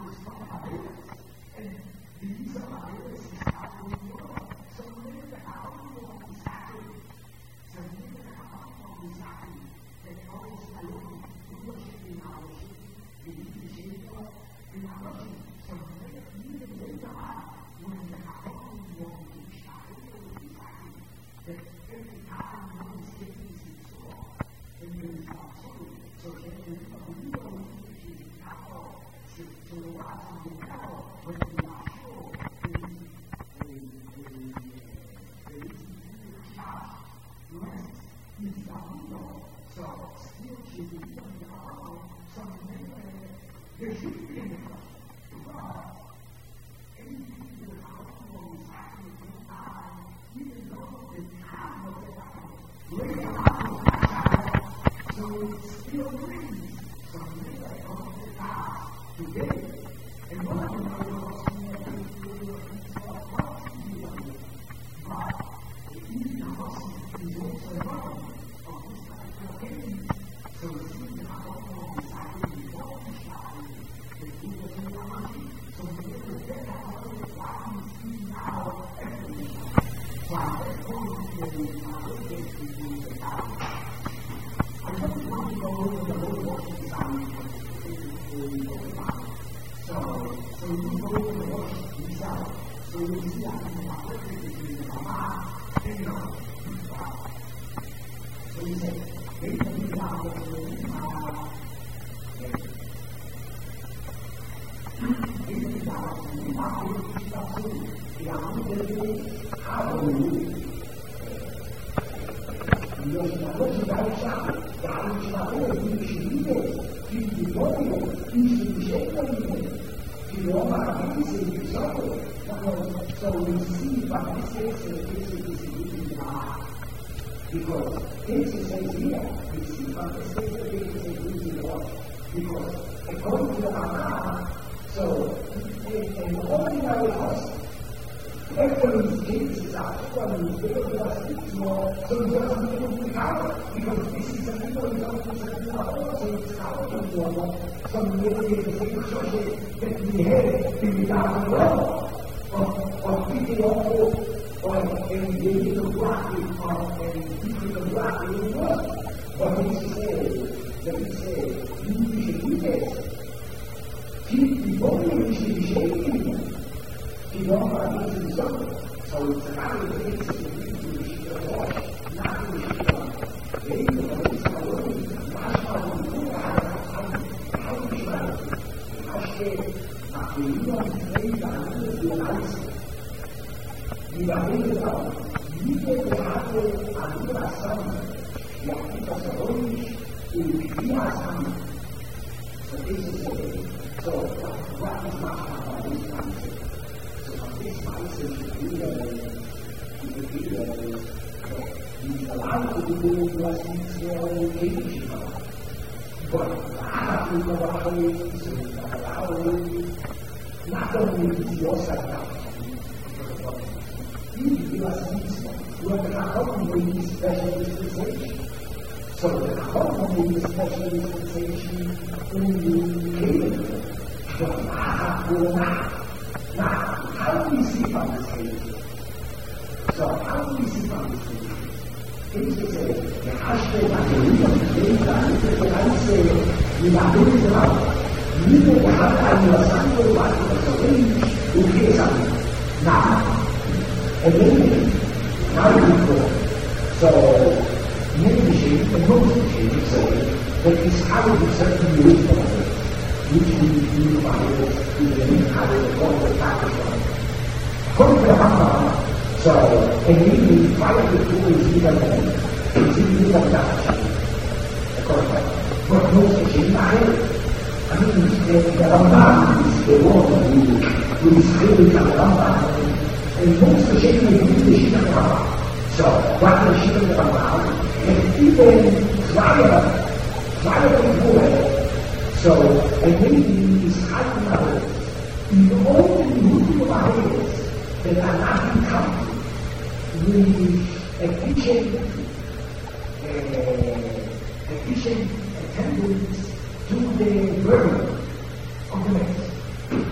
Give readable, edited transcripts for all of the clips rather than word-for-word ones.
efficient attendance to the burden of the mess.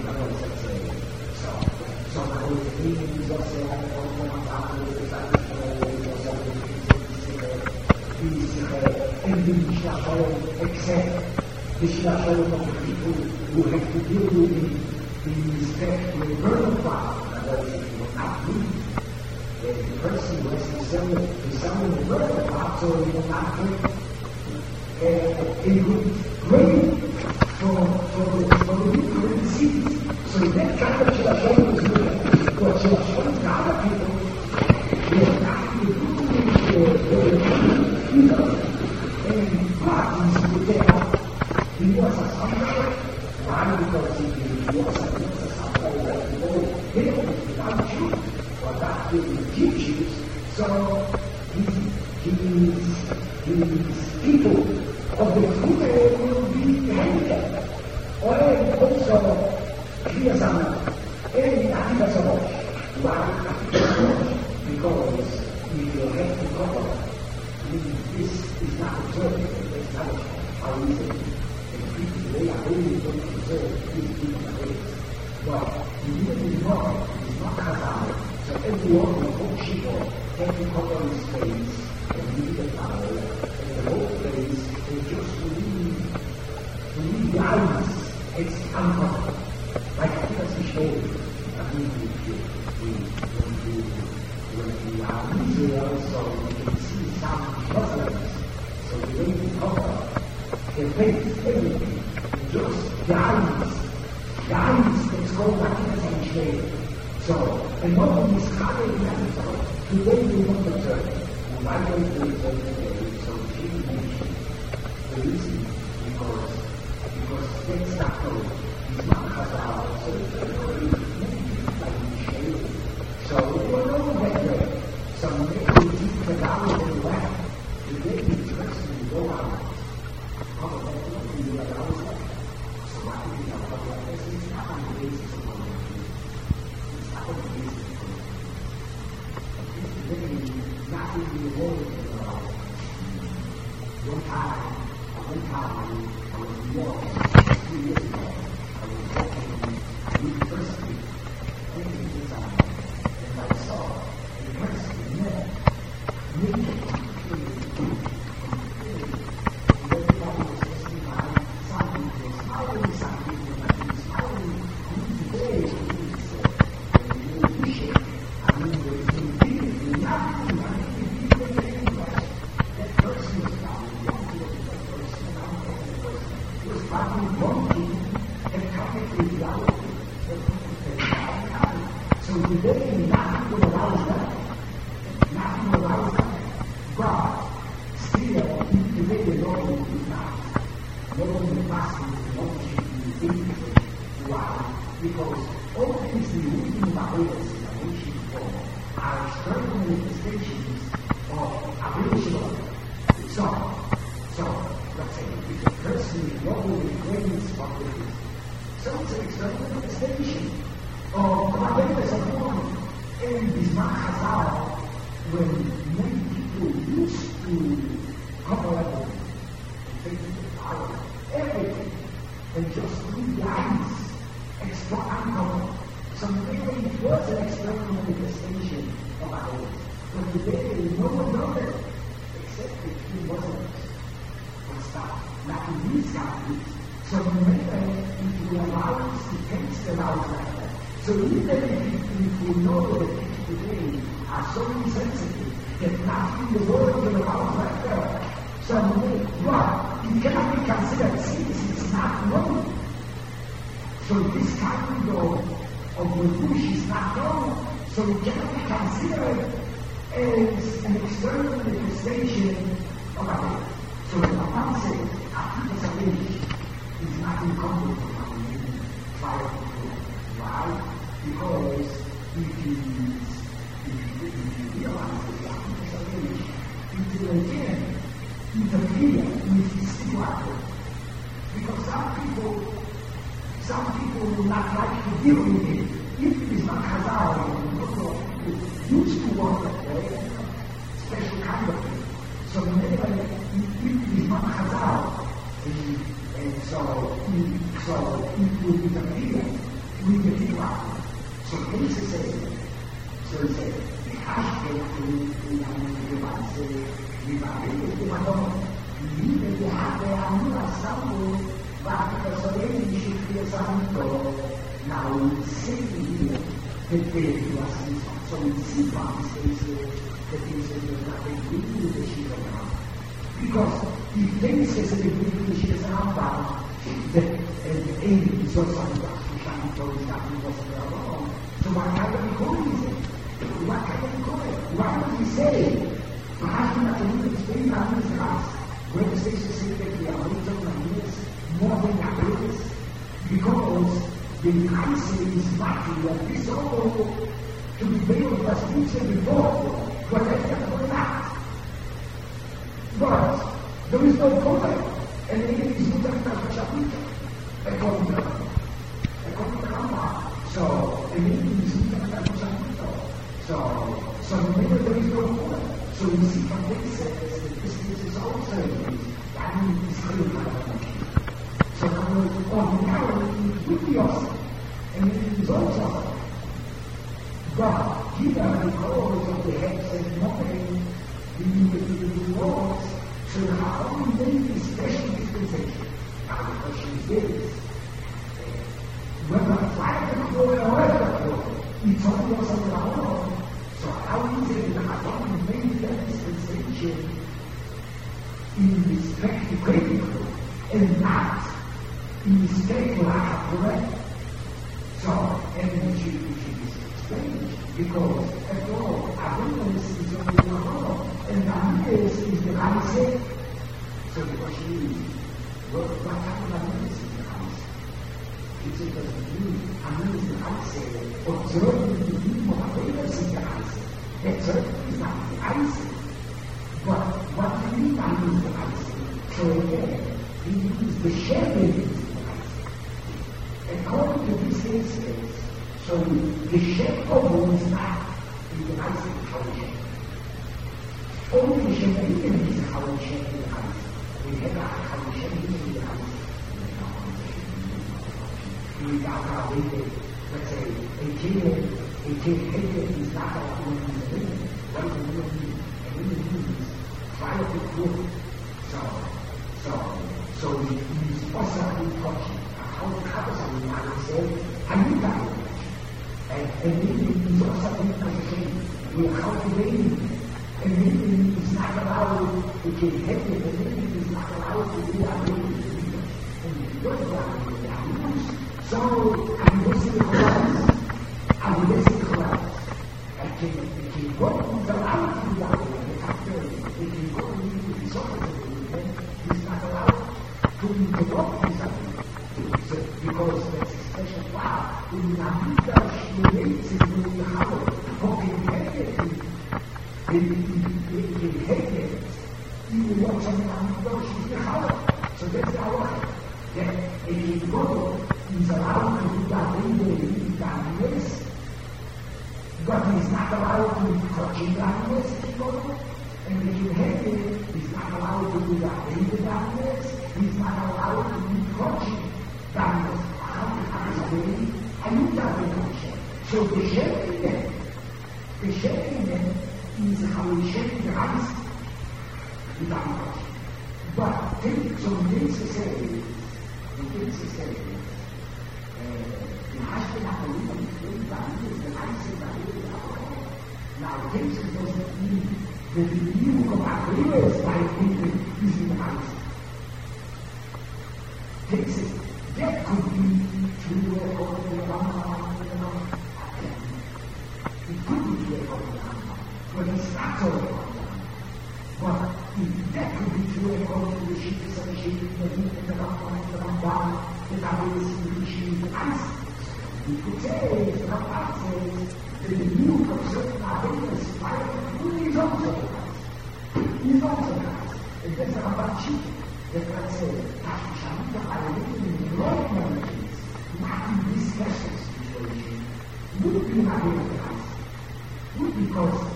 means of except the Shalom of the people who have to deal with in respect to the eternal Father. In other words, it will not be the person who has to sell the eternal Father, so he will not get a good grade for the people in the seeds. So that kind of Shalom is good. But Shalom to other people, they are not to do and God is with them. He was a sufferer. Why? Because he was a sufferer that the Lord gave without truth, or not giving teachings. So his people of the truth will be handed. Or also, here's another. And I so much. Why? Because if you have to cover, this is not observed. It's not how easy. They are really going to observe these people ways. But the unity law is not cut out. So everyone will hold people, have to cover his face, and leave the power, and the whole face, and just leave the eyes. It's uncovered. Like Peter's showed, I mean, when we are in Israel, so we can see some Muslims. So the way we cover their face, everything. Just the eyes that's called Latinus shade. So, and what we discovered in that episode, today we don't observe. And why don't we observe today? So, she mentioned the reason because that's not true. It's not Chazal, so it's very like shade. So, we don't know that way. So, maybe we keep the dollars in the left. Today we personally go out. How about that? We do that always. It's not on the basis of what it's not on the basis of what it's literally not even the whole of the world. One time, I was in New York 3 years ago. I was walking in the university, thinking this out, and I saw a person there, naked, So he said, mi pare che Madonna, vive di arte a una sangue, ma che solamente Dio Santo, la un segno perché la sono insieme that is nothing really that she can have. Because he thinks that the people she is about that and is also she can tell us that he was wrong. So what kind of call is it? What kind of call it? Why would he say? Perhaps not to do the same time as us. When the station says that we are little and more than others, because the answer is mighty and this all to be able to speak before. But that's not that. But there is no problem. And it is not a chapter. According to Rama. So, and it is not a chapter. So remember there is no problem. So we see from this that this is also that means it's clear by so ordinarily it would be awesome. And it is also but given the cause of the heads and nothing, the laws, so how only very special dispensation. Now the question is this. When I try to go away, it's only also the law. So how is it that I don't make that dispensation in respect to critical and not in respect to our correct? So, energy is strange because, after all, awareness is only the law, and awareness is the right. So the question is, what kind of awareness is the right? It's because awareness is the right. Observing the meaning of awareness is the right. That certainly is not the right. But what do you mean by use the right? So again, he uses the sharing is the right. According to this instance, so the shape of is not in the eyes of the culture. Only the shape of the is how we shape the eyes. We have how we shape the eyes. We got our way, let's say, a kid is not our own in the middle. What is the real meaning? And in the meaning try to prove. So he is possibly touching. How to cover something, I would say, I need that. And maybe it's also in position. We are cultivating. And maybe it's not allowed to get heavy, and maybe it's not allowed to do our ability. And what is that? So I'm listening to Christ. I'm listening to Christ. I can go and allowed to do that way. They can go and do the sort of thing. He's not allowed to interrupt something. Because that's a special power. In la vita ci relates to the power. Porque the head you watch on the power. So that's the power. That a God is allowed to do that in darkness, but he's not allowed to touch in darkness, and the head is not allowed to do that in the darkness. He's not allowed to be touching darkness. So the shaking is how we shake the ice without touching. But take some things to say, the husband has to live the ice in the alcohol. Now this doesn't mean the view of our ears by people using the ice. This is that could be true according to the Rambam. It could be true according to the Rambam, but it's not so according to the Rambam. But if that could be true according to the Shittas and the Shittas and the Rambam, the Taoists and the Shittas and ice, you could say, the Rambam says, that the view of certain awareness by the Buddha is also the ice. He's also the ice. And that's the Rambam Shittas. That can say, Shanita, I live in great memories, not in this special situation, would be not in the house. Would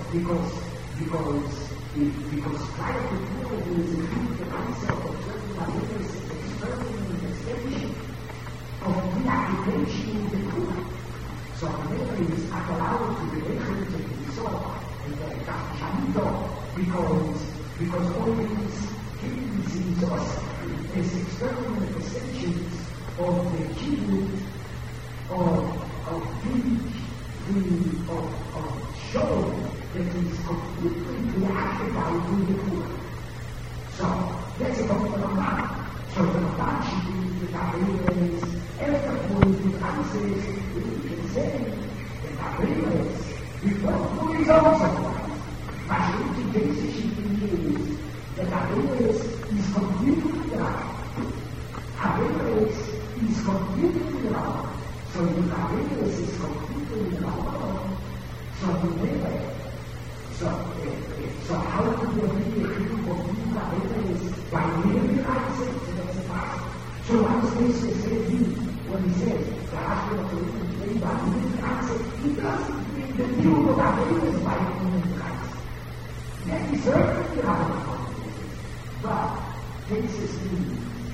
because prior to people who is including the concept of certain ideas, experiment and extension of the application of the Torah. So memory is not allowed to be able to Because all these tendencies or these external manifestations of the keyboard of show that is completely reacted by the poor. So that's a phenomenon. So the Mabachi, the Gabriels, everyone who answers, we can say the Gabriels, before the results of life, majority decision is the Gabriels is completely right. Gabriels is completely right. So the Gabriels is completely right. So how could there be a people of Gabriels by living the answer? So what is this to say to you when he says the hospital of the living by living the answer? He doesn't mean the people of Gabriels by living the answer. That is certainly how it is. But cases means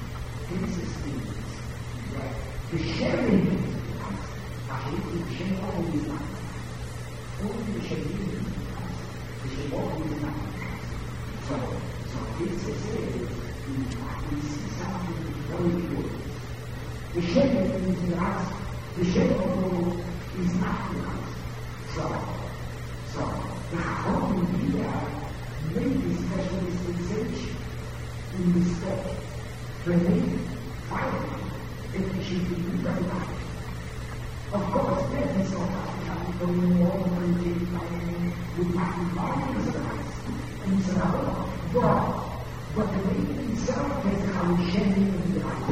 that the sharing of the answer, actually the sharing always matters. Only the sharing is the sharing always matters. So this is it. We see something very good. The sharing is the answer. The sharing is not the answer. So the harmony here made this special dispensation in respect to a name, finally, that we should be very right. Of course, there is no possibility going on with marvelous rights and so on. But the name itself has how sharing the right.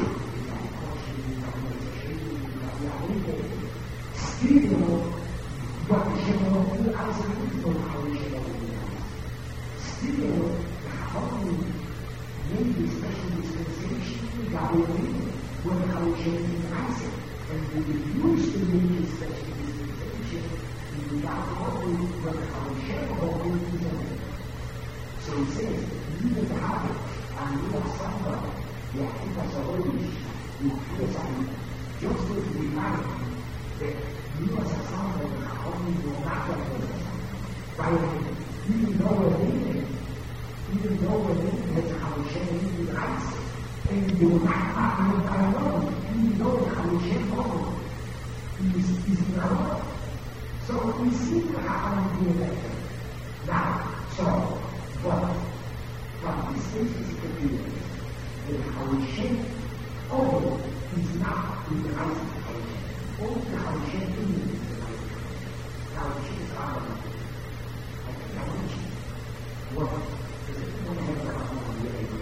Still, but the general is absolutely how we should organize. Still, the harmony made this special dispensation when how we should organize it. And we refuse to make this special dispensation without only when how we should organize it. So he says, you will have it, and you are somebody, you are in us already, you feel something, just to remind you that you are somebody how you will not get it. By even though we're living has how we should organize it, and you will not happen by alone, even though how we should organize is in our life. So we see how we do that. Now, but this is the feeling that how we shape all is not in the right situation. All the how we shape is in the right situation. How we shape is our life. Like the knowledge. What does it want to have our own way of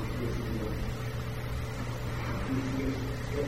this? Yes.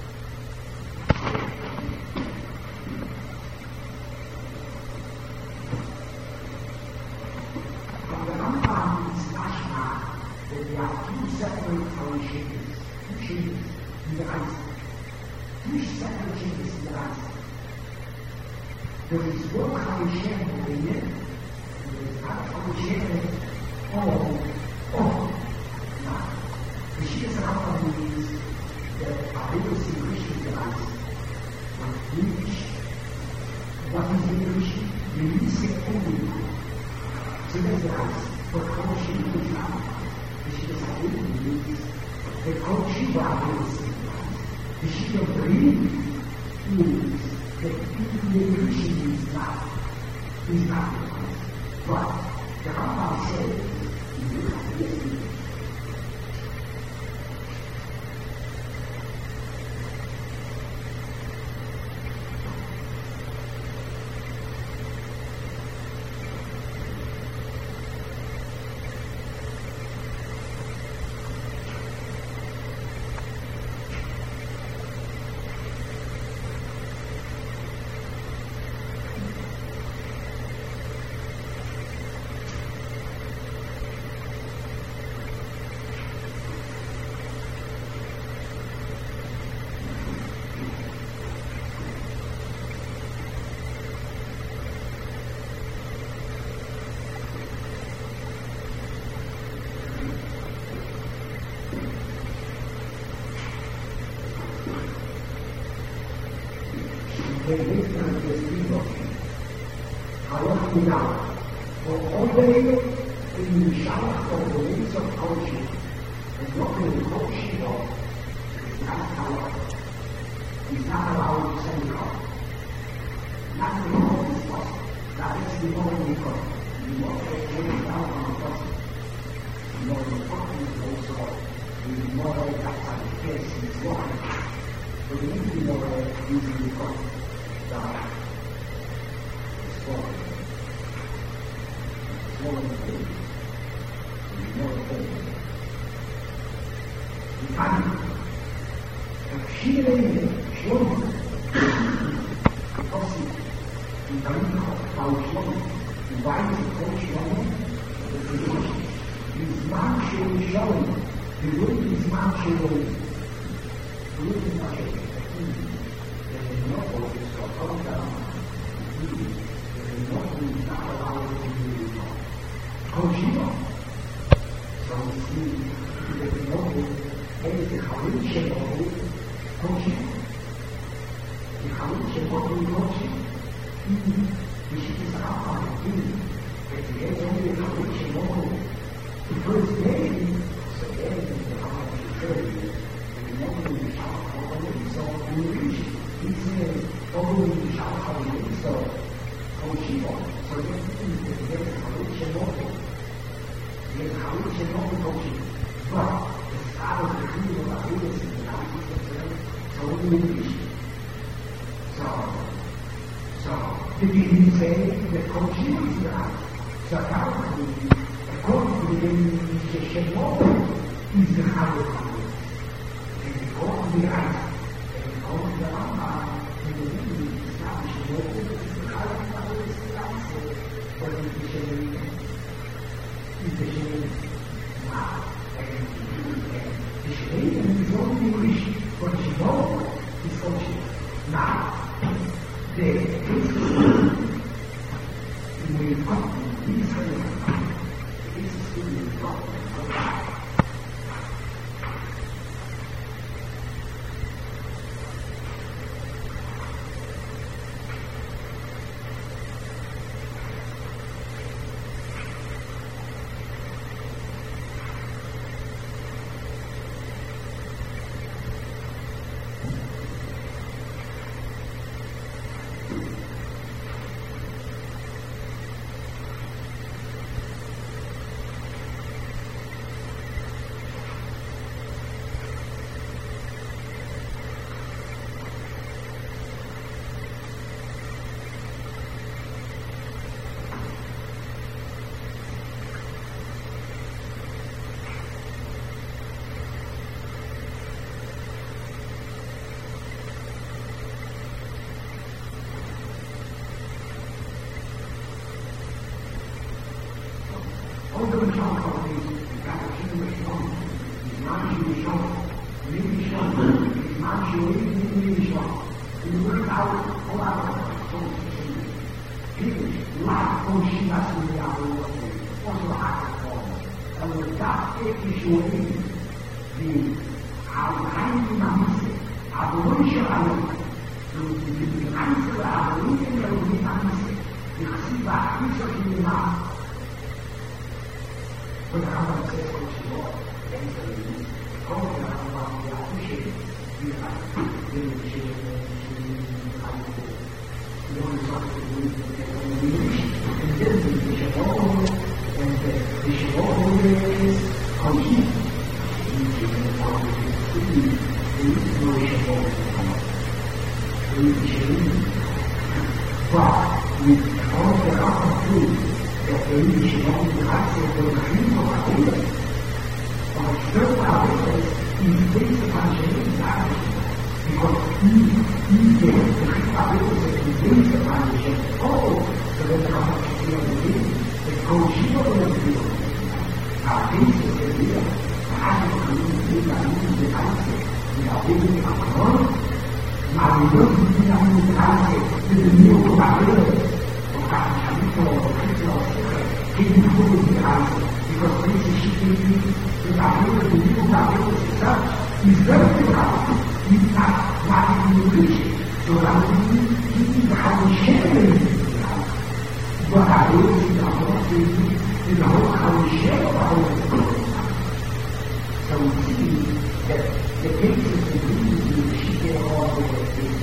There are two separate changes in the answer. Two separate changes in the answer. There is one Harishem in the end, and there is another Harishem all. Now, the Shia Sarapa means that English in the answer. English. What is English? Release it only. So that's the answer. But Harishem is not. The Kochiba is the Shia Breed means that the Christian is not but the Rambam says in the shower of the ways of culture, and not in the culture of is not allowed. He's not allowed to send God. Nothing more is possible. That is the only God. You are going down on the person. You know, the problem is also the moral outside the case is wrong. But we need to be more using the God. God is wrong. It's more important. It's more important. The time of healing children because in our children, the white children, the physician, is marching showing, the root is marching away. The root is marching away. There is no focus or come down. There is no food not allowed to do it. Coaching. So we see there is no food. There is a coalition of coaching. The coalition of coaching. The ship is out of the but the end only a coalition of the first day, so then the heart of the third, the moment we shout for the result, we reach. He says, following the shout for the result, coaching. So then there is a coalition of there is a coalition of coaching. But the start of the crew of our leaders in the house of the third, so we reach. So, did he say that coaching is right? So apparently, according to the definition of is the higher power. And according to the right, and according to the Rambam, and the reason establishing law is the higher power is the answer. But the shame now, and the shame is only English, but the law is coaching. Now, the we've got these kind of this is really important. is the whole how we share the Holy Spirit. So we see that the basis of the reason we share all the way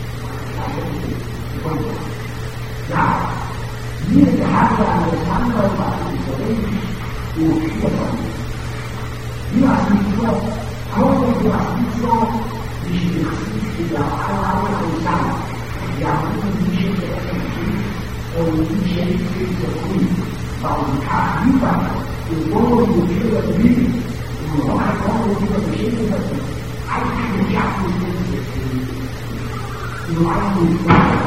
now, wir haben eine andere Sache, wir haben nicht so, auch wir haben nicht so, wie sie die alle zusammen, wir haben nicht so und nicht so früh, weil die Tag über, die Wohnung, die Tür, die Bibel, und noch ein Wohnung, die wir beschäftigt haben, eigentlich ja nicht nur eigentlich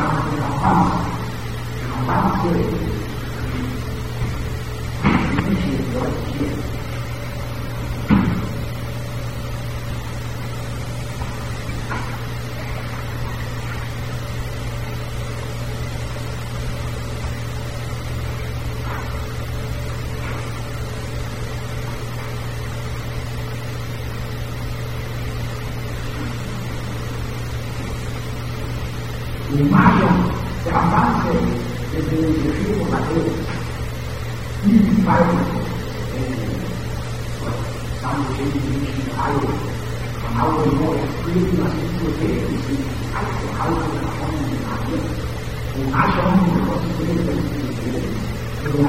l'immagine dell'avanzo del figlio Matteo, il padre, sanno che dice ma auto di noi, quindi la situazione si alza auto della forma di Matteo, un altro uomo che può sapere per il sono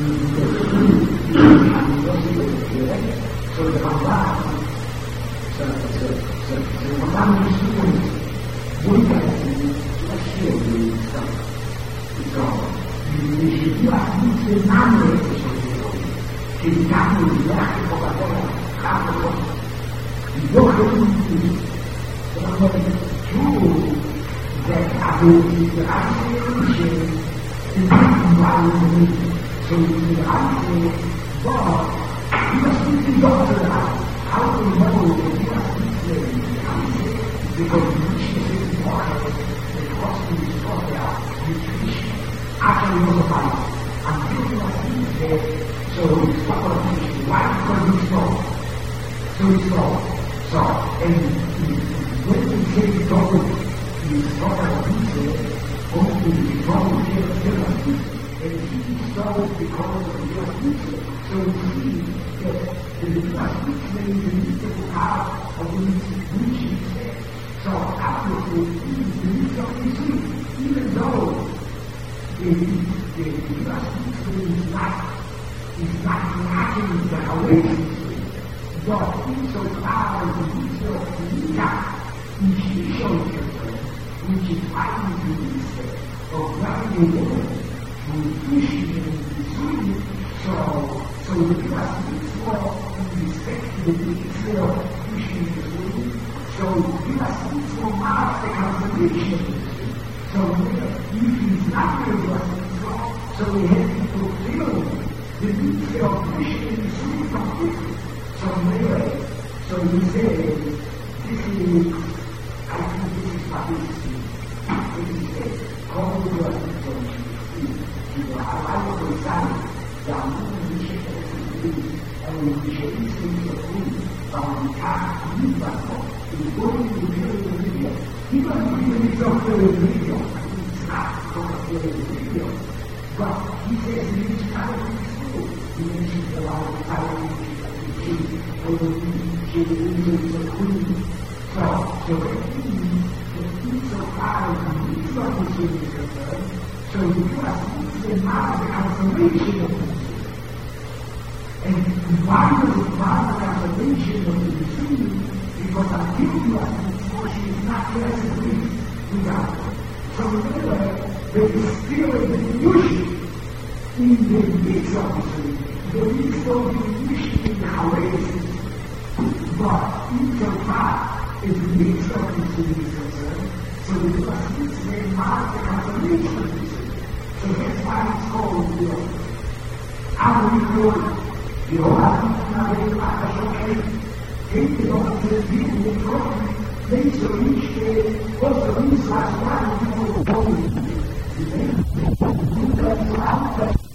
l'iniziativa funzionale che il cambio di viaggio con la terra, il giorno tutti sono più grazie il manuale sono grazie io tutti dopo auto di modo che condice se si muore nel costo di storia actually was about until I think that so it's not going to finish why because it's slow. So it's slow. So and when we say double is not a pizza, only the double here and he started because of the pizza. So we see that the last pizza is the mystical power of the institution. So after the pizza is even though the is not lacking the awareness, but insofar as the detail which he shows which is fighting the reset of grounding to appreciate the sweet, so the plastic floor in respect to the detail appreciating the sweet, so the plastic floor marks the conservation. So if he's not very blessed, so we have to fulfill the detail of mission in the sweet completely. So anyway, so he said, this is, I think this is what this is. He said, call the blessing from you will allow to decide that we should be and we should be seeing the food from the car to you, but it's going to be the video. Even if it's not the video, it's not going to be the video. But he says he is kind of school. He mentions a lot of time, so so the trust is not the conservation of the tree. And why does it not the conservation of the tree? Because until you are before she is not presently without her. So there is still a diminution in the midst of the tree. There is no diminution in the oasis. But insofar as the midst of the tree is concerned, so the trust may mark the conservation of the tree. So that's why it's called the oak. How do we know it? You know, I think now they are okay. They don't just people in the country. They so each day, also these last one people go with it.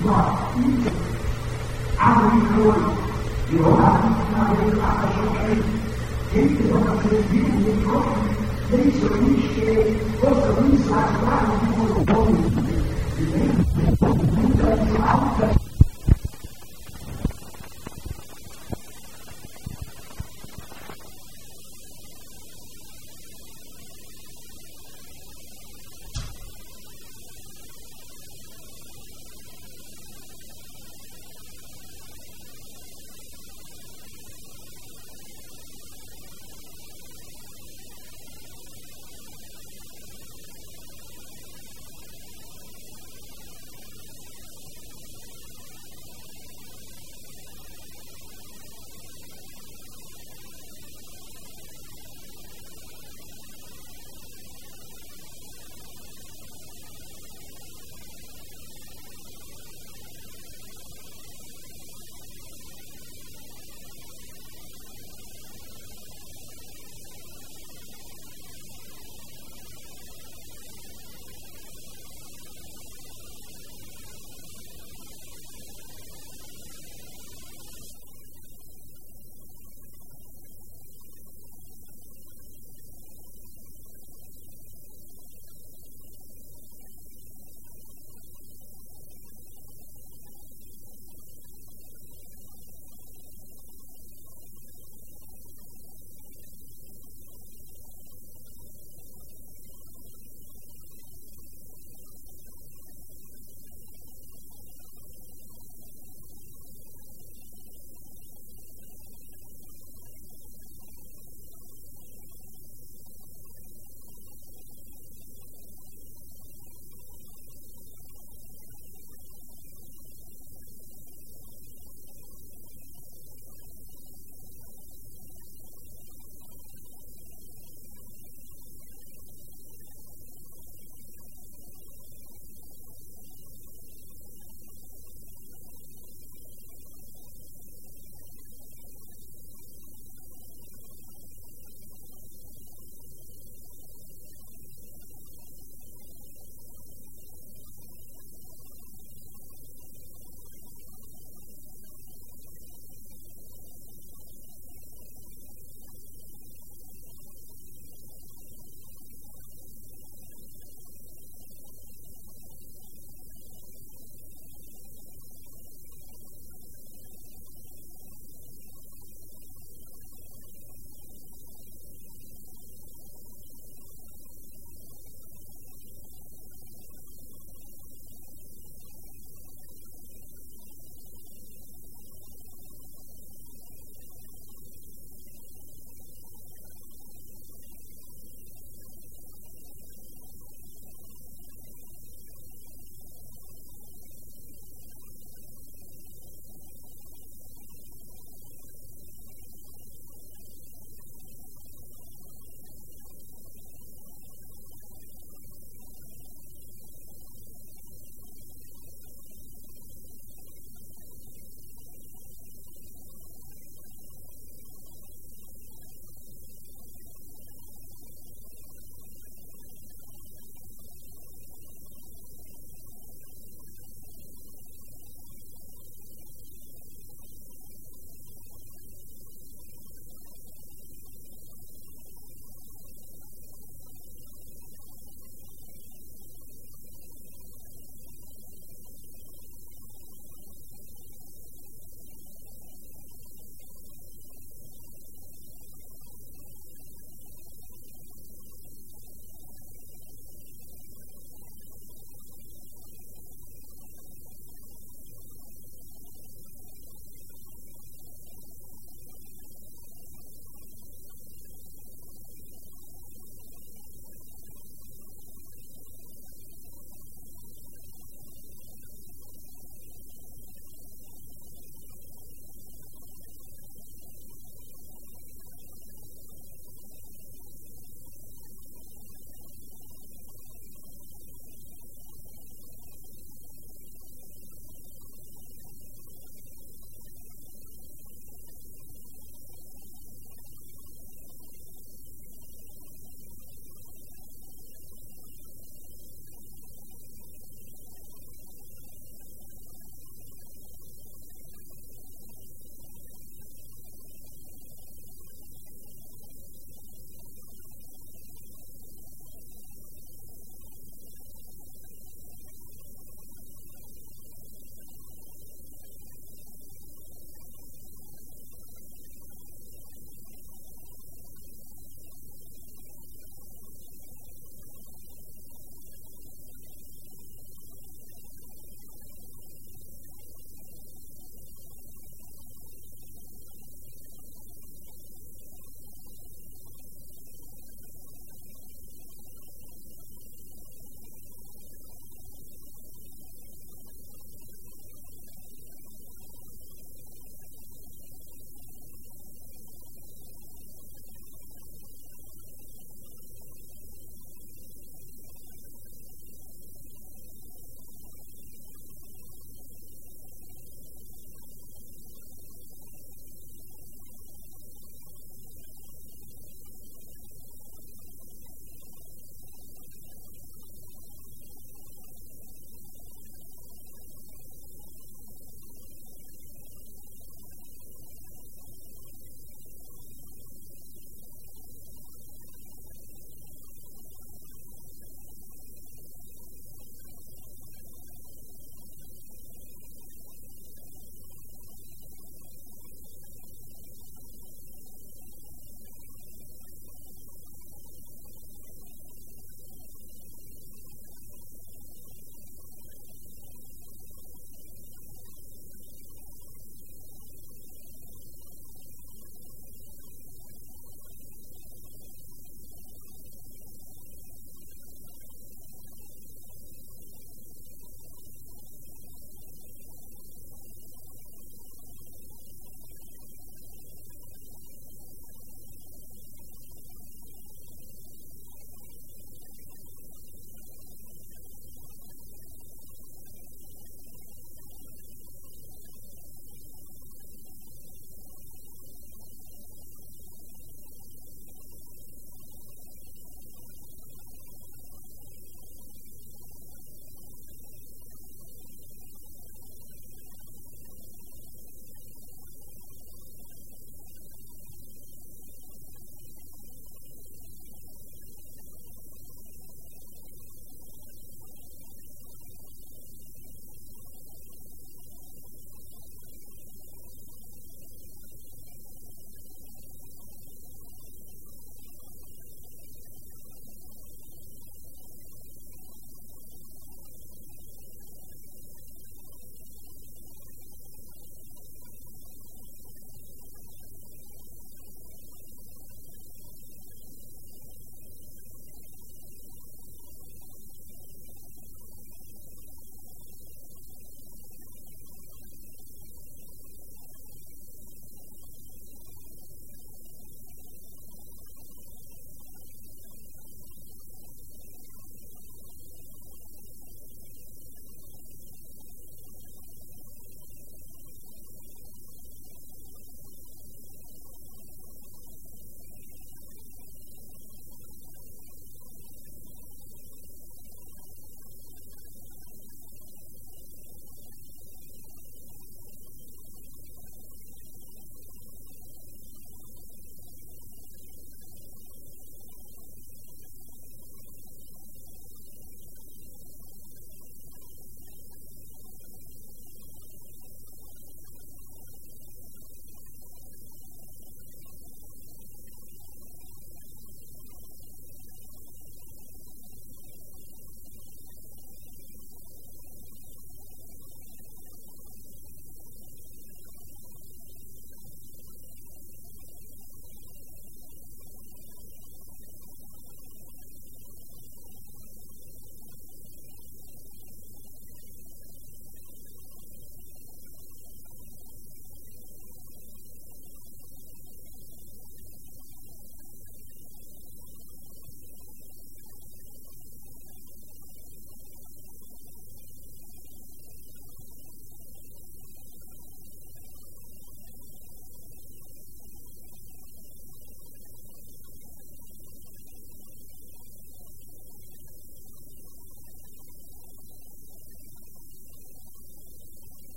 brought Egypt out of Israel. Gente non ha sentito un po', lei sonisce cosa lui sa fare di quello buono.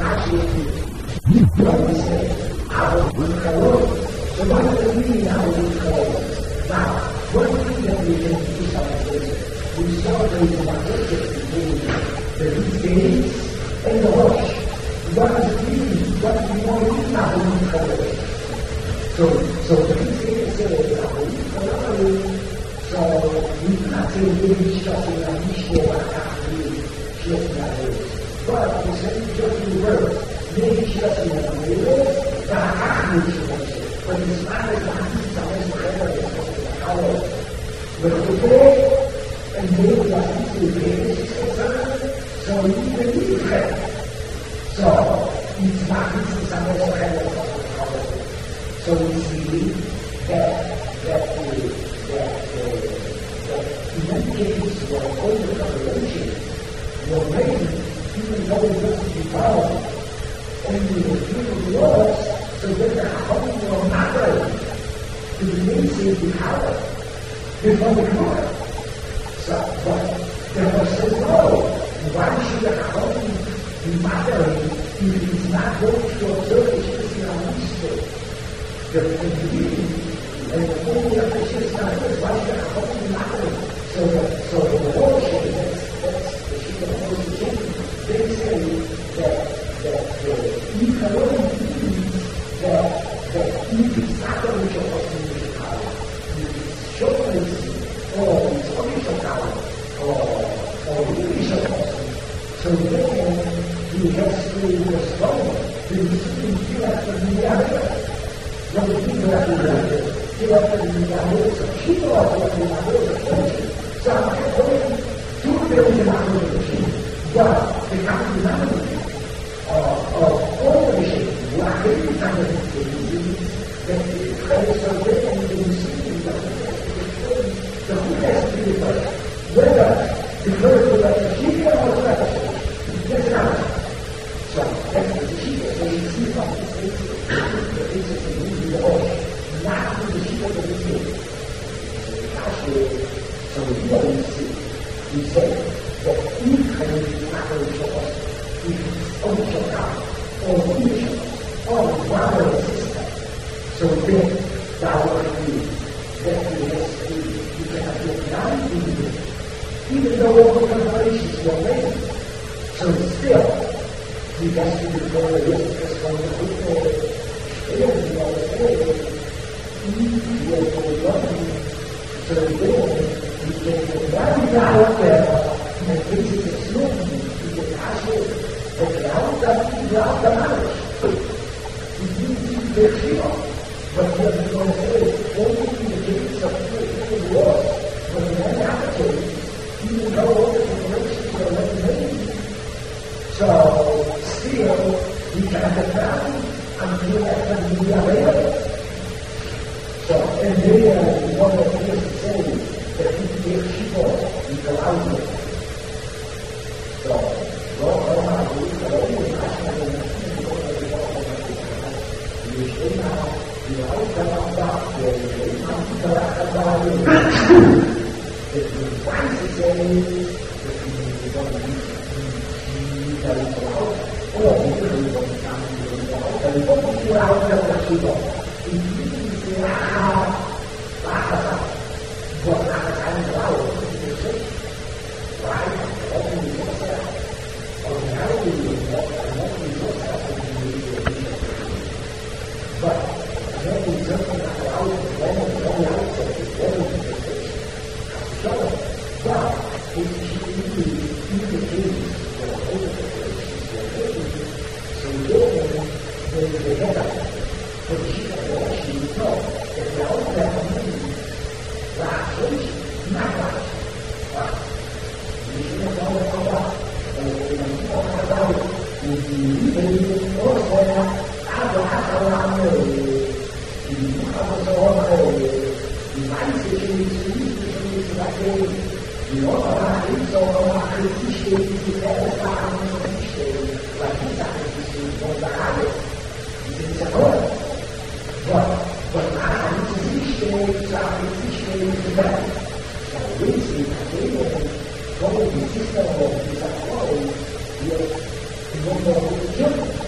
Como existe la voluntad,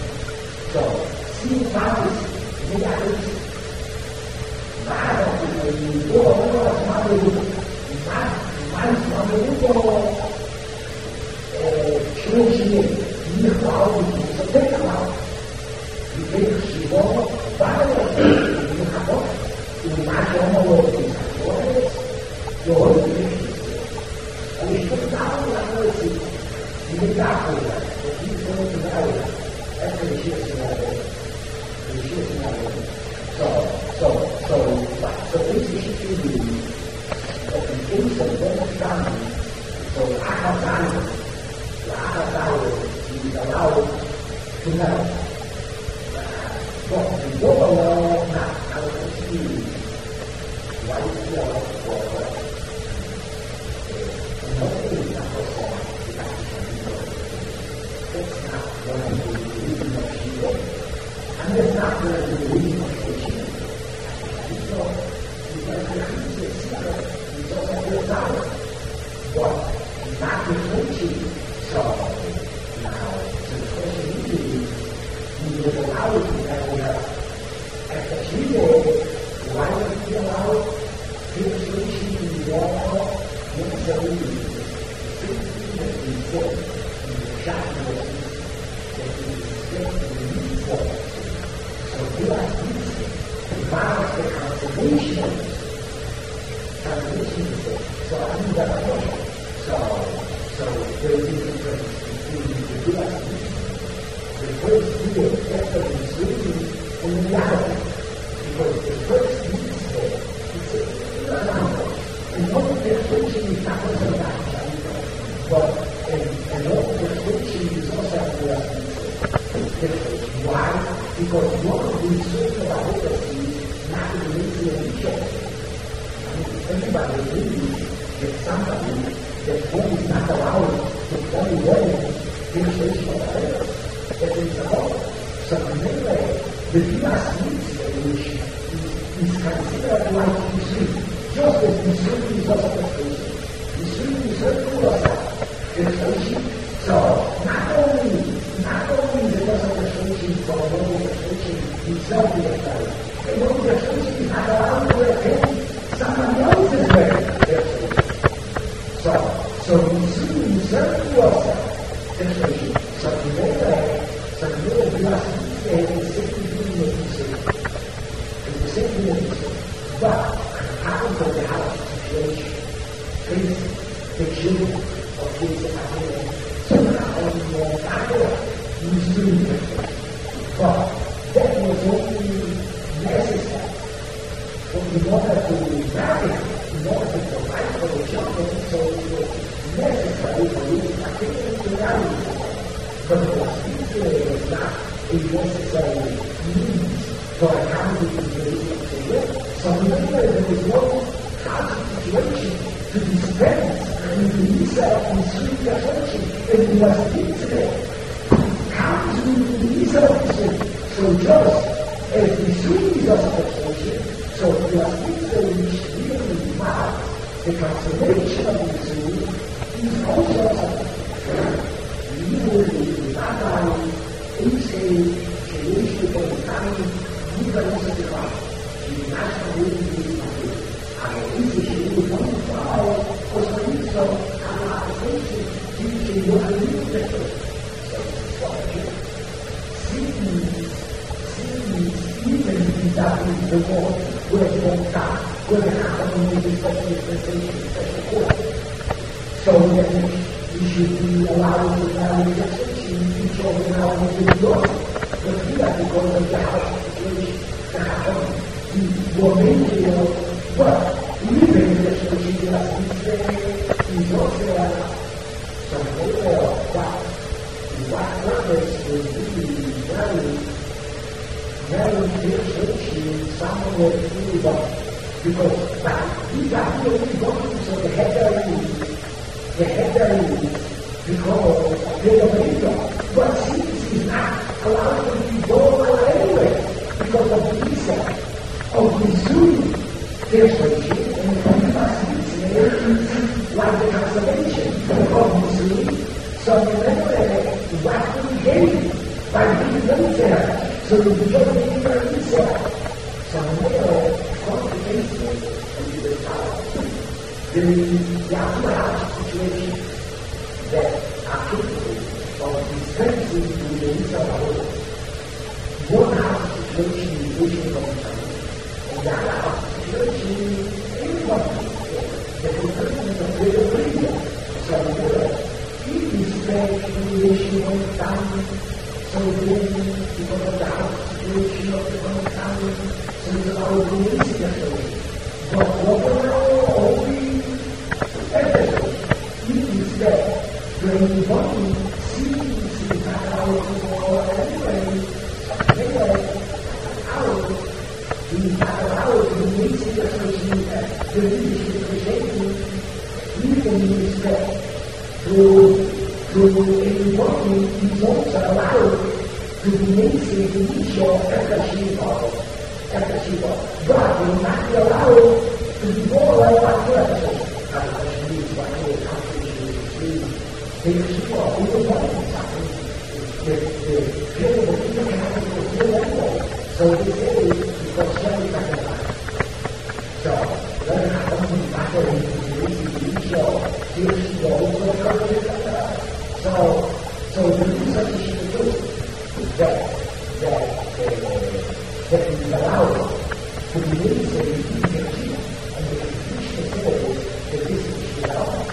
fases negativas. Nada que boa hora mais uma muito chute virtual, isso é claro. E veio chegou várias vezes no Japão, e mais uma organizações, e hoje a gente estava lá no Brasil, e me dá coisa, eu fiz uma cidade, essa So this should be the things that don't come. So Akatana is allowed to know. But the governor not allowed to see white flower for nothing that was that's not one of the reasons of Shiva. And that's not one of the reasons of Shiva. But not the coaching. So now, the question is, we will allow it to have at the Shiva, why would we allow the coaching to be more necessarily that is important in the chapter that is definitely important. So we are about the conservation. So I think that's important. So there is a difference between the two activities. The first year definitely swinging in reality. Because the first year it's a number. And not the coaching is not also that. But and not the coaching is also different. Why? Because one of the research about it is not related to each other. Everybody believes that somebody that one is not allowed to only learn demonstration of others, that is allowed. So anyway, the Venus which is considered like Israel, just as Israel is also demonstration. Israel is demonstration. So not only the demonstration from the demonstration itself is allowed, but the demonstration is not allowed to attend somebody else's way. So we see certain yourself. So today, some little philosophy is simply doing what you say. It's the same thing as you say. But how does the house situation face the children of kids that are here? Somehow more power is doing it. But that was only necessary. In order to marry, in order to provide for the children, so it was necessary for you to continue to marry. But it was not a necessary means for accounting to the world. So remember, there was no constant situation to dispense with the Isa and Sri Church, and it was incident. Comes with the Isa of the Sri. So just as the Sri is also the Sri, so we are still really about the conservation of the zoo is also usually not only insane, creation for the time, even also the crowd. The national unity and institution of the power was released from an application teaching what a new picture. So it's what I do. Even without the war, where they won't die, where they have to move in special dispensation, special court. So that we should be allowed to marry the church, each other now with the Lord. But we have to go to the house situation to happen. We were made here, but living in the church is also some more what purpose will be very church somewhere through the because these are really going so the header is because they are illegal. But since is not allowed to be born anyway because of the visa of the zoo, there's a church and the must like the conservation of the zoo. So remember what we gave by being military. So the beginning of Israel, some little complications of the child. The Yahweh situation that are capable of dispensing with the Israel. One house situation is vision of the family. And the other house situation is anyone. The person is a greater freedom. So if you spend creation on time, so then because of the house situation of the family, so it's our belief situation. But overall, only everything, if you spend when body seems to have our anyway, we have allowed the basic association that the leadership presenting even respect to embody is also allowed to be basic initial efficacy. God will not be allowed to be more like our purposes. How the question is what will accomplish the people who will want something. The people who cannot feel anyway. So they say, because something like that. So, when I come to the matter in the initial, this will also come to that. So the reason is to do that we allow to be basic in and the facility that this is allowed.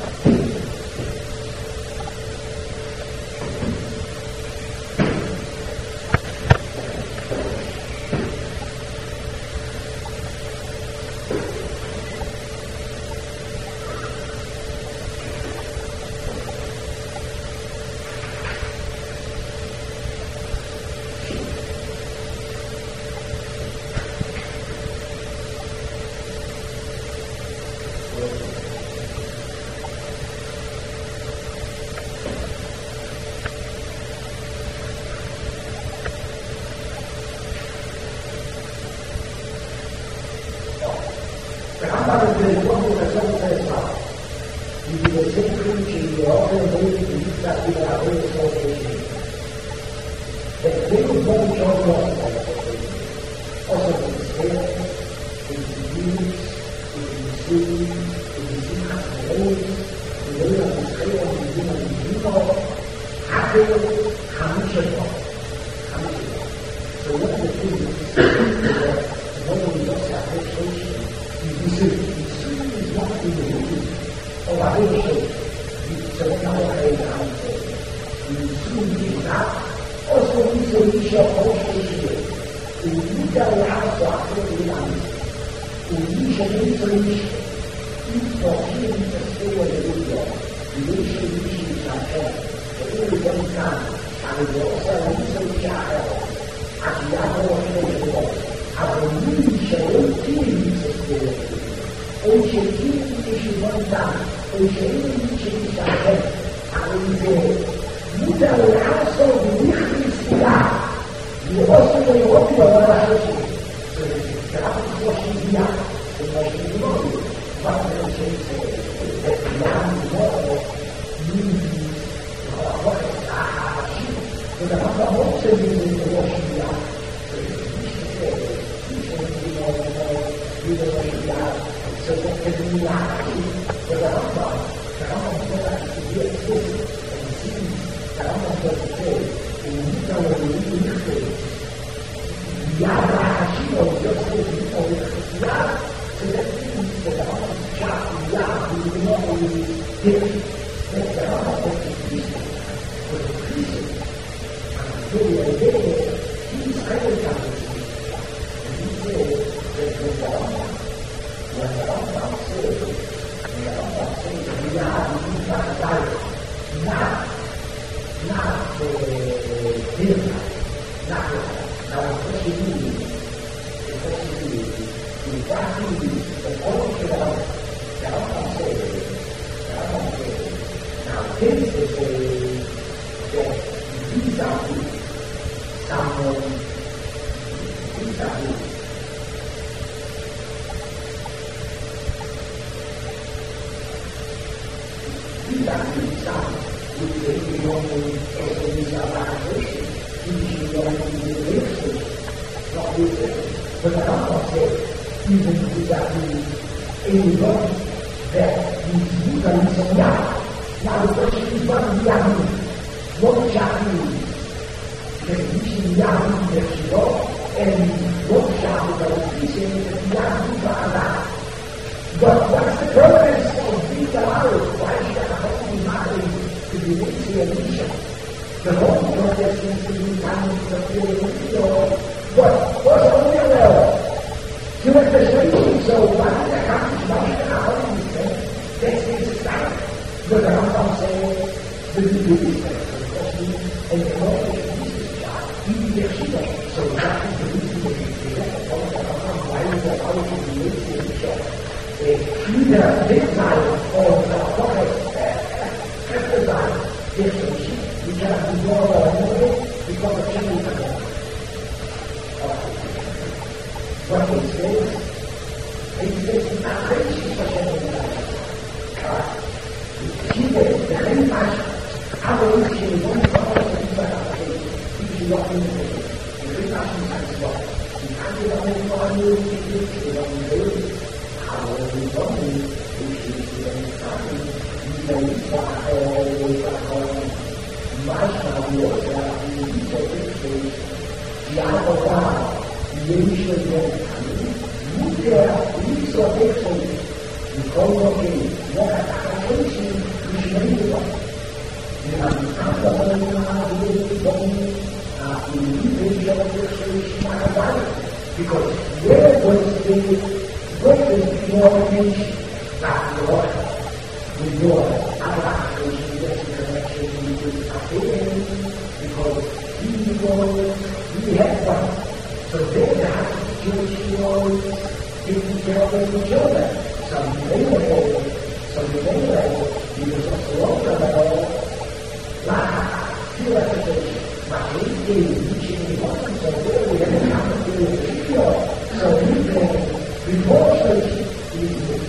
Thank you. even disapprove anyone that bukan semuanya lalu bersifat Yahudi Yahudi tradisi Yahudi bersifat dan Yahudi tradisi Yahudi berada. But what's the purpose of being allowed? Why should I have to marry to the initiation? The whole purpose is to be coming to the field. But what's the will? To make the solution, so why should I come to this? This is time. But the Rambam says, the Buddhist and the Lord is so that is the reason why we are out of the initiation. Either this side or the prophet emphasize this solution. We cannot be more or more because of change of what he says, not crazy for change he says, the very much evolution is one of the if you walk in the city, the very much is what you can't get on the one you do, because where was the greatest glorification that Lord with your application, this connection with appearing, because he had one. So they have to teach taking care of the children. Some available, he was also over few applications. But he is teaching one, so there we have to do it. So he can before church is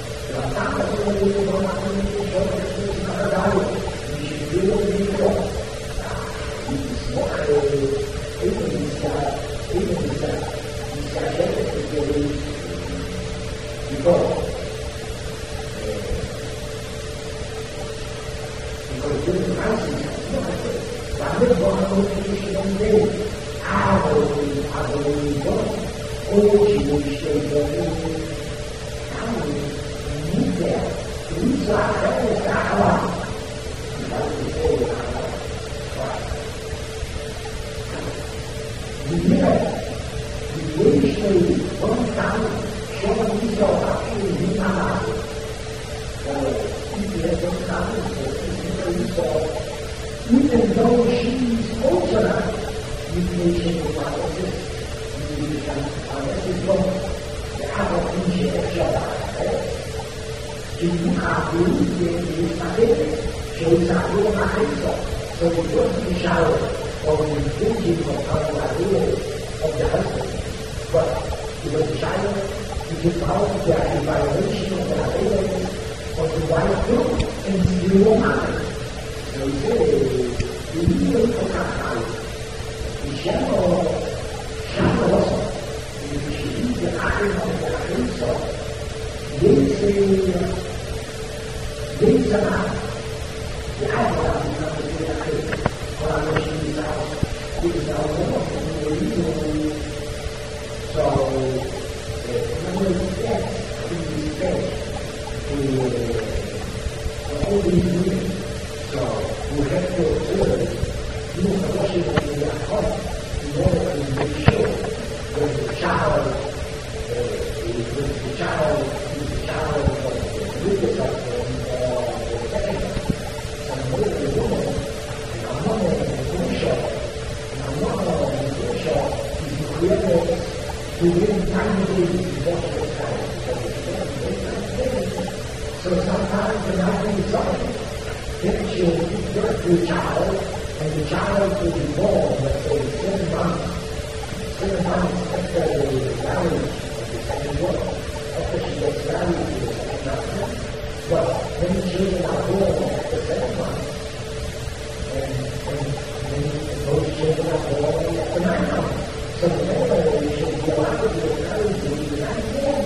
even though she's also mutilation of analysis, the application of Shabbat. You have to use material, shows up your material. So you go to the shower or you thinking of how the idea of the husband. But it was a child, you give out the violation of the idea of the wife too, and you won't happen. So he said, you need to look at how the shadow also, if she needs the iron of the himself, this amount, the eyebrow is not the good idea. What I wish in this house is our Lord, and we're legal. So, number of steps in this stage to all these meetings. So, we have to observe, even the washing of the home, in order to make sure that the child is the child of the witness of the second. And whether the woman, and a woman in the workshop, and a woman in the workshop is created within 90 days of the time. So sometimes the night is something. Then she will give birth to a child, and the child will be born, let's say, 7 months. 7 months after the marriage of the second woman, after she gets married to the second husband. But many children are born after 7 months, and those children are born after 9 months. So the family should be allowed to get married to the 9 months.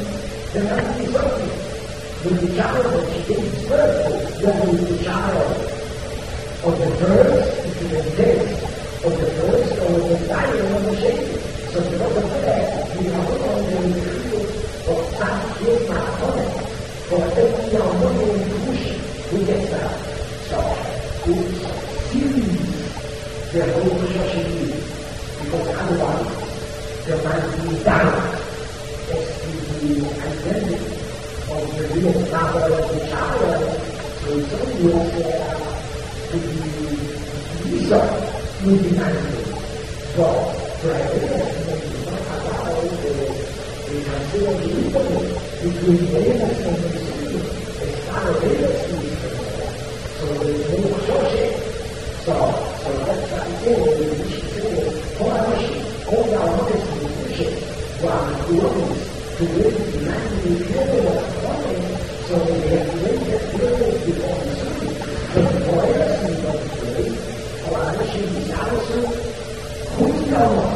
the child that she gives birth to, whether it's the child of the first, if it is dead, of the first, or the dying of the shaking. So because of that, we are not only in the field of that field not coming, but every year not only pushing, we get that. So, we seize the whole social need, because otherwise, there might be doubt as to the identity of the real father of the child. So it's only to be resolved will be mindful. But for ideas, not allow the consider the equal between Vedas and the Sri, as far as Vedas is concerned. So there is no association. So that's why I say, we should say, all our modest musicians, while the ones to live the land in the field of coming, so we have to make that field before the Sri. But the Vedas in the place, for our machine is also, who's the one?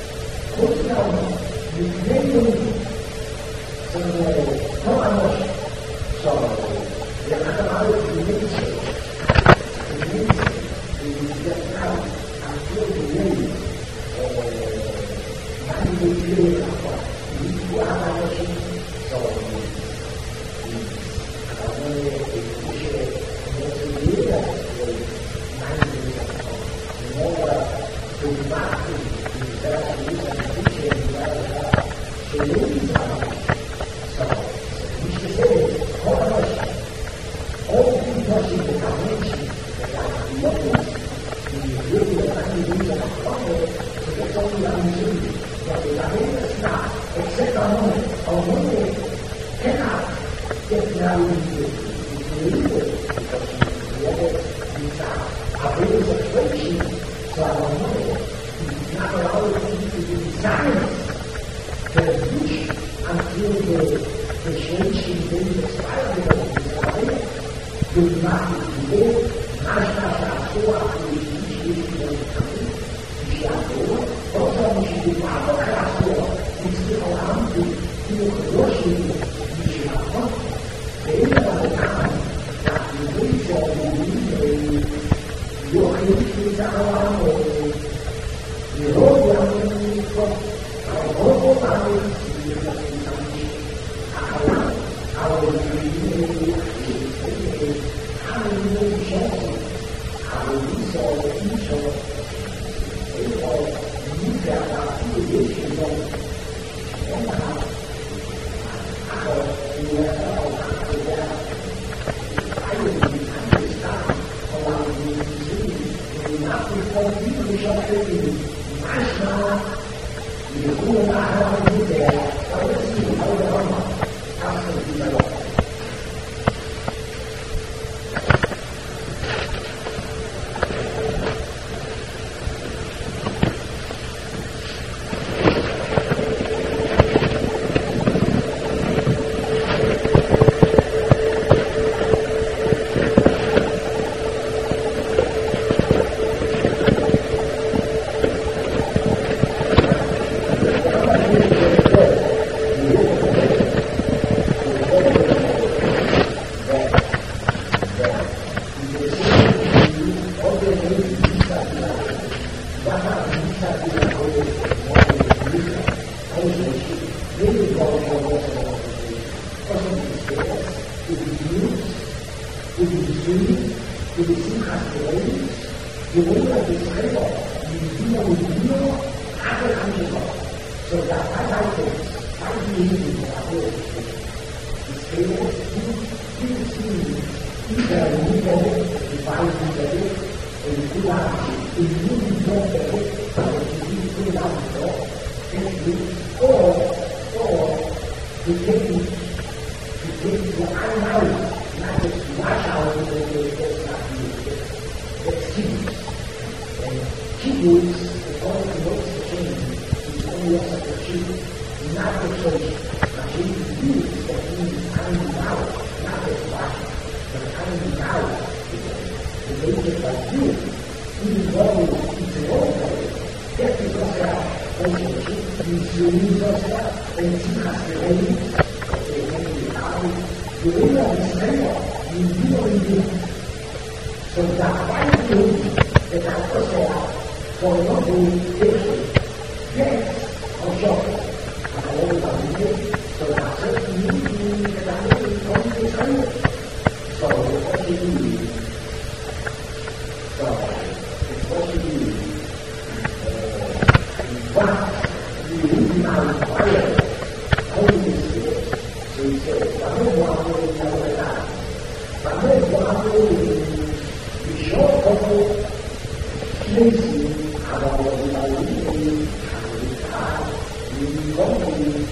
You can't do it. So, no emotion. So, we are not allowed to be minister. We get out and feel the wind. And we feel it apart. We need to have emotion. So, uno Israel in Dio in Dio. Sono da quanti minuti e tanto sera con noi che non so, a favore da Dio, sono da 7 minuti che da noi con Israele. Sono possibili. Sono possibili. Qua di ultima fare come si dice, da me guardo in realtà, da me guardo di sciopero mesi a lavorare di incontri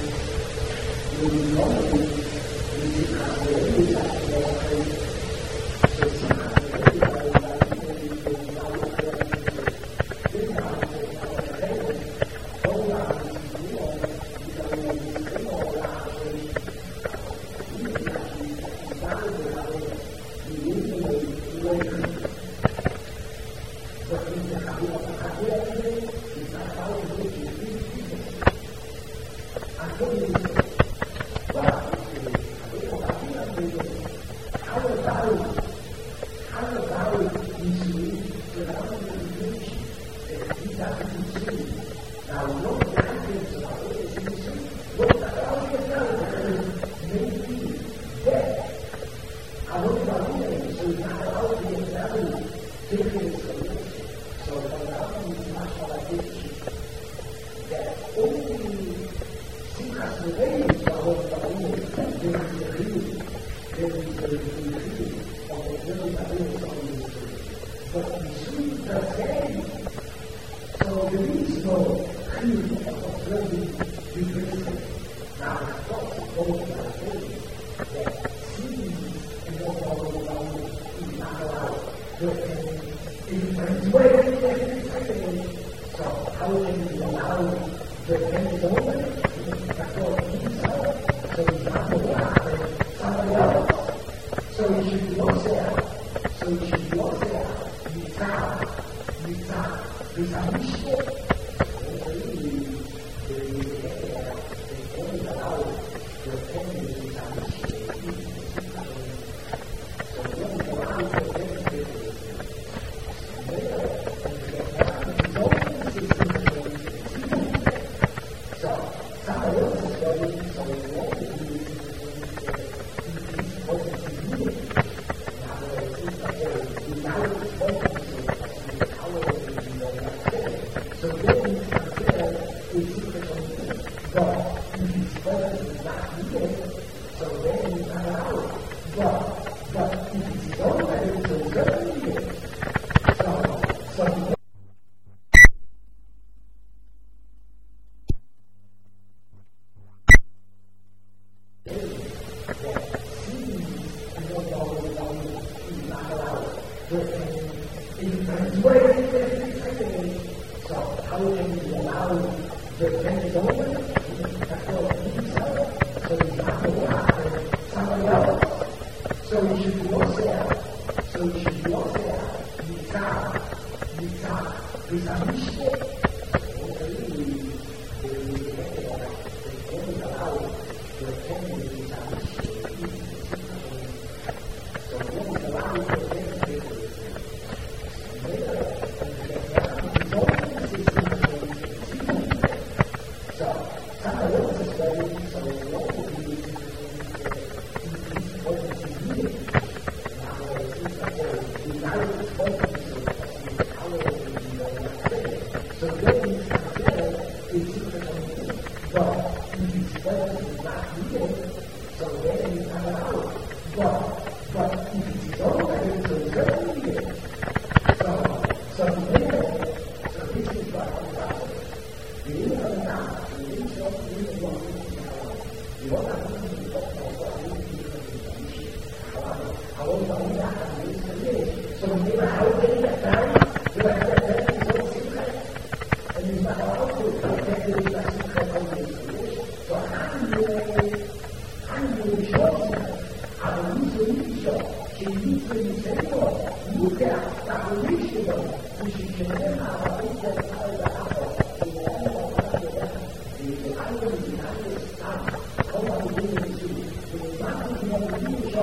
Thank you.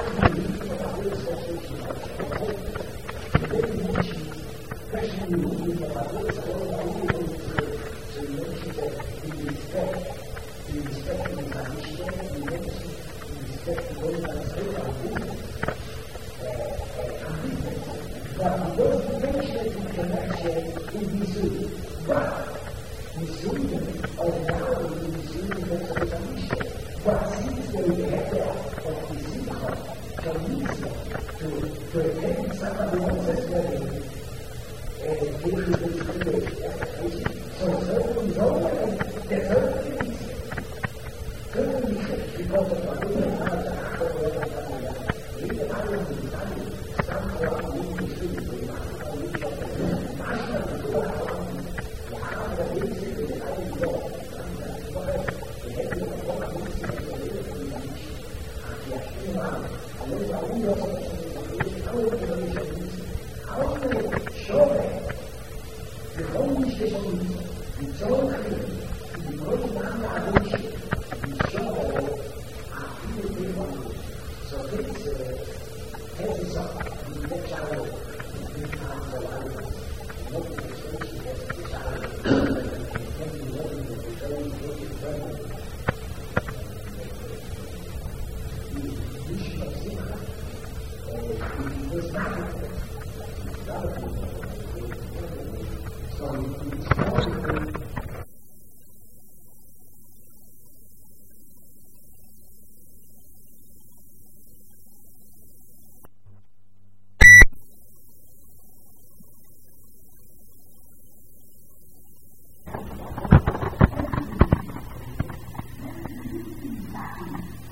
Sorry.